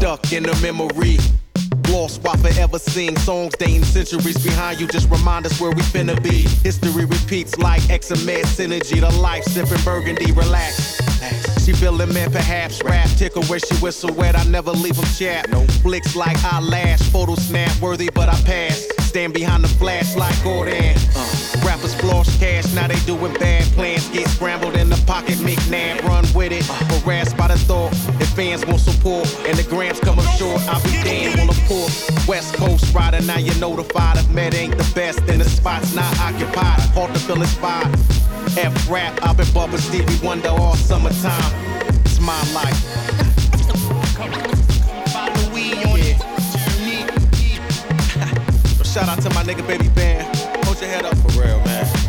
stuck in the memory. Lost while forever sing songs dating centuries behind you. Just remind us where we finna be. History repeats like XMS synergy. The life sipping burgundy, relax. She feeling man, perhaps rap. Tickle where she whistle wet. I never leave them chat. No flicks like eyelash. Photo snap worthy, but I pass. Stand behind the flash like Gordon. Rappers floss cash, now they doing bad plans. Get scrambled in the pocket, McNabb, run with it. Harassed by the thought, if fans won't support and the grams come up short, I'll be damned on the port. West Coast rider, now you're notified. If Med ain't the best, then the spot's not occupied. Hard to fill his spot. F-rap, I've been bumping Stevie Wonder all summertime. It's my life. Shout out to my nigga Baby Band. Hold your head up for real, man.